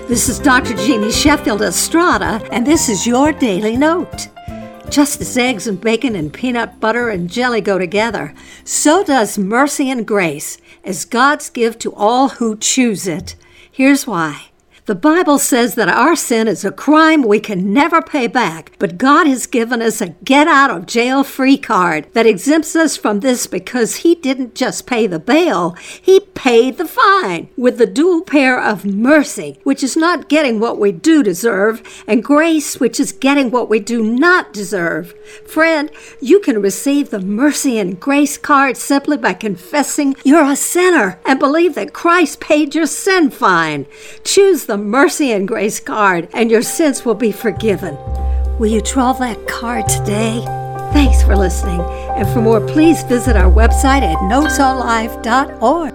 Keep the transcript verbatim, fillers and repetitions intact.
This is Doctor Jeannie Sheffield Estrada, and this is your Daily Note. Just as eggs and bacon and peanut butter and jelly go together, so does mercy and grace as God's gift to all who choose it. Here's why. The Bible says that our sin is a crime we can never pay back, but God has given us a get-out-of-jail-free card that exempts us from this because He didn't just pay the bail, He paid the fine with the dual pair of mercy, which is not getting what we do deserve, and grace, which is getting what we do not deserve. Friend, you can receive the mercy and grace card simply by confessing you're a sinner and believe that Christ paid your sin fine. Choose the mercy and grace card, and your sins will be forgiven. Will you draw that card today? Thanks for listening. And for more, please visit our website at notes alive dot org.